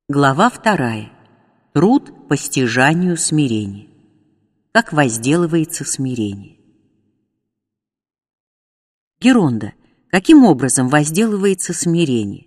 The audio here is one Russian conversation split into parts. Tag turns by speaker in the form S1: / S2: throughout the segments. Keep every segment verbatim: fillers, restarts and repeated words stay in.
S1: Глава вторая. Труд по стяжанию смирения. Как возделывается смирение. Геронда. Каким образом возделывается смирение?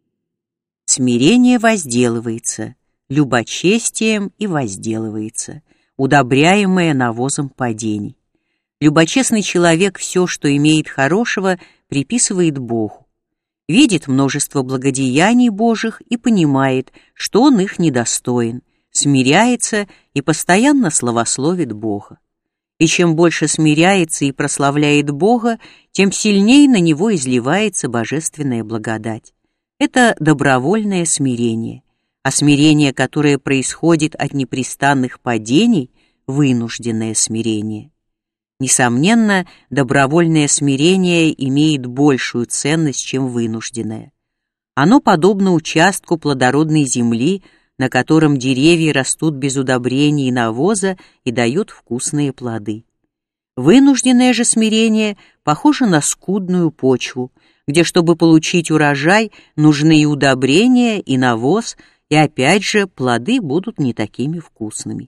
S1: Смирение возделывается любочестием и возделывается, удобряемое навозом падений. Любочестный человек все, что имеет хорошего, приписывает Богу. Видит множество благодеяний Божьих и понимает, что он их недостоин, смиряется и постоянно славословит Бога. И чем больше смиряется и прославляет Бога, тем сильнее на него изливается божественная благодать. Это добровольное смирение, а смирение, которое происходит от непрестанных падений, вынужденное смирение. Несомненно, добровольное смирение имеет большую ценность, чем вынужденное. Оно подобно участку плодородной земли, на котором деревья растут без удобрений и навоза и дают вкусные плоды. Вынужденное же смирение похоже на скудную почву, где, чтобы получить урожай, нужны и удобрения, и навоз, и опять же плоды будут не такими вкусными.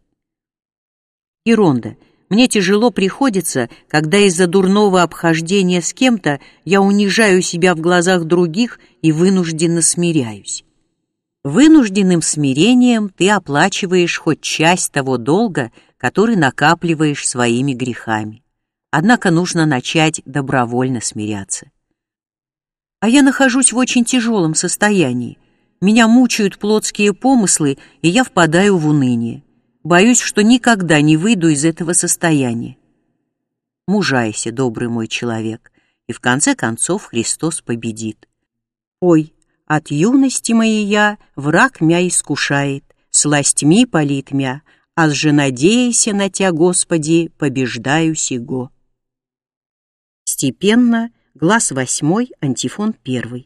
S1: Геронда. Мне тяжело приходится, когда из-за дурного обхождения с кем-то я унижаю себя в глазах других и вынужденно смиряюсь. Вынужденным смирением ты оплачиваешь хоть часть того долга, который накапливаешь своими грехами. Однако нужно начать добровольно смиряться. А я нахожусь в очень тяжелом состоянии. Меня мучают плотские помыслы, и я впадаю в уныние. Боюсь, что никогда не выйду из этого состояния. Мужайся, добрый мой человек, и в конце концов Христос победит. Ой, от юности моей я, враг мя искушает, сластьми палит мя, аз же надеяся на Тя, Господи, побеждаю сего. Степенно, глаз восьмой, антифон первый.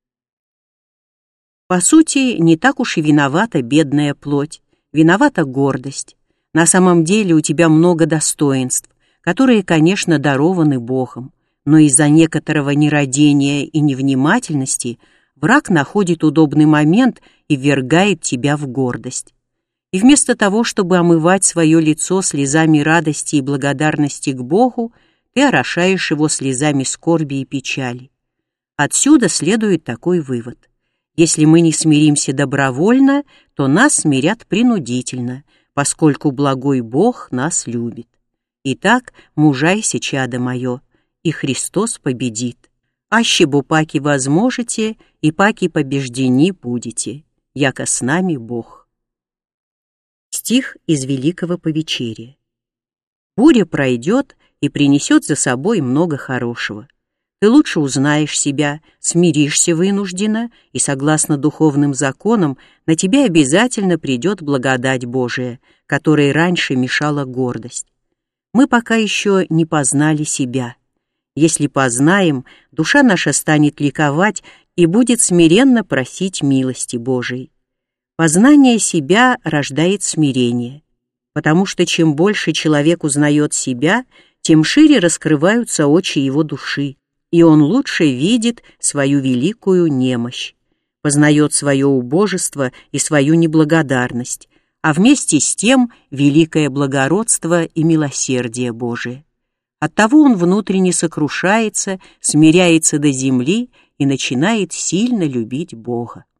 S1: По сути, не так уж и виновата бедная плоть. Виновата гордость. На самом деле у тебя много достоинств, которые, конечно, дарованы Богом, но из-за некоторого нерадения и невнимательности враг находит удобный момент и ввергает тебя в гордость. И вместо того, чтобы омывать свое лицо слезами радости и благодарности к Богу, ты орошаешь его слезами скорби и печали. Отсюда следует такой вывод. Если мы не смиримся добровольно, то нас смирят принудительно, поскольку благой Бог нас любит. Итак, мужайся, чадо мое, и Христос победит. Аще бо паки возможете, и паки побеждени будете, яко с нами Бог. Стих из Великого Повечерия. Буря пройдет и принесет за собой много хорошего. Ты лучше узнаешь себя, смиришься вынужденно, и, согласно духовным законам, на тебя обязательно придет благодать Божия, которой раньше мешала гордость. Мы пока еще не познали себя. Если познаем, душа наша станет ликовать и будет смиренно просить милости Божией. Познание себя рождает смирение, потому что чем больше человек узнает себя, тем шире раскрываются очи его души, и он лучше видит свою великую немощь, познает свое убожество и свою неблагодарность, а вместе с тем великое благородство и милосердие Божие. Оттого он внутренне сокрушается, смиряется до земли и начинает сильно любить Бога.